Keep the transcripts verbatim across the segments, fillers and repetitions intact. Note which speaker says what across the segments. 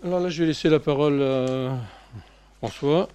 Speaker 1: Alors là, je vais laisser la parole à François.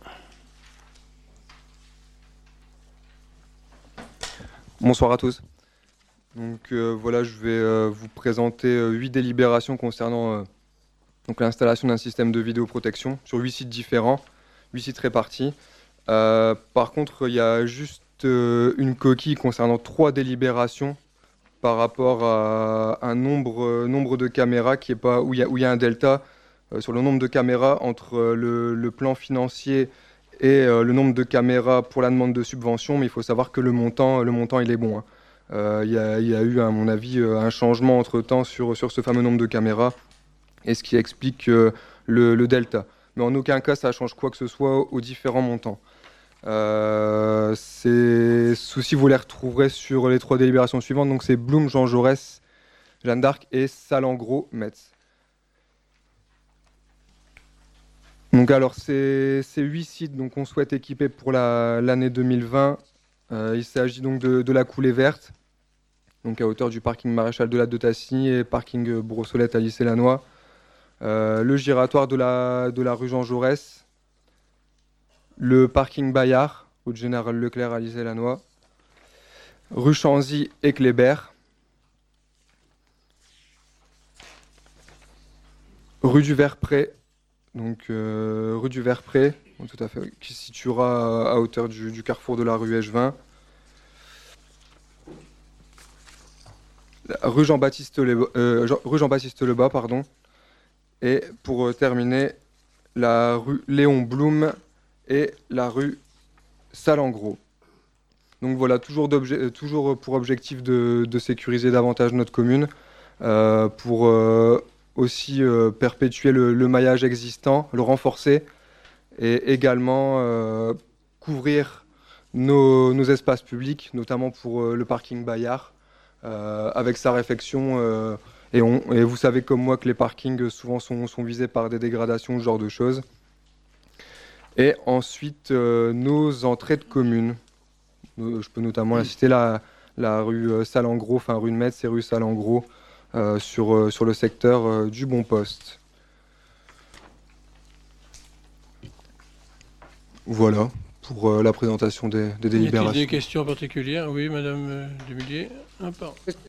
Speaker 2: Bonsoir à tous. Donc euh, voilà, je vais euh, vous présenter euh, huit délibérations concernant euh, donc l'installation d'un système de vidéoprotection sur huit sites différents, huit sites répartis. Euh, par contre, il y a juste euh, une coquille concernant trois délibérations par rapport à un nombre, euh, nombre de caméras qui est pas, où il y a, où il y a un delta euh, sur le nombre de caméras entre euh, le, le plan financier et euh, le nombre de caméras pour la demande de subvention, mais il faut savoir que le montant, le montant il est bon, hein. Euh, Il y a, il y a eu, à mon avis, euh, un changement entre-temps sur, sur ce fameux nombre de caméras, et ce qui explique euh, le, le delta. Mais en aucun cas, ça change quoi que ce soit aux différents montants. Euh, ces soucis, vous les retrouverez sur les trois délibérations suivantes. Donc c'est Blum, Jean Jaurès, Jeanne d'Arc et Salengro, Metz. Donc alors ces, ces huit sites donc, on souhaite équiper pour la- l'année deux mille vingt. Euh, il s'agit donc de, de la coulée verte, donc à hauteur du parking Maréchal de la de Tassigny et parking Brossolette à Lycée-Lannoy. Euh, le giratoire de la, de la rue Jean Jaurès, le parking Bayard, route Général Leclerc à Lycée-Lannoy, rue Chanzy et Kléber, rue du Verpré, donc euh, rue du Verpré, bon, tout à fait, oui, qui se situera à, à hauteur du, du carrefour de la rue H vingt, la rue Jean-Baptiste Le, euh, Jean- rue Jean-Baptiste Lebas, pardon, et pour euh, terminer, la rue Léon Blum et la rue Salengro. Donc voilà, toujours, d'obje- euh, toujours pour objectif de, de sécuriser davantage notre commune, euh, pour euh, aussi euh, perpétuer le, le maillage existant, le renforcer et également euh, couvrir nos, nos espaces publics, notamment pour euh, le parking Bayard, euh, avec sa réfection. Euh, et, on, et vous savez comme moi que les parkings euh, souvent sont, sont visés par des dégradations, ce genre de choses. Et ensuite, euh, nos entrées de communes. Euh, Je peux notamment la citer la, la rue euh, Salengro, enfin rue de Metz et rue Salengro, euh, sur, euh, sur le secteur euh, du Bon Poste. Voilà pour euh, la présentation des, des
Speaker 1: Y a-t-il des
Speaker 2: délibérations.
Speaker 1: questions particulières? Oui, Madame euh, Dumillier. Ah, pardon.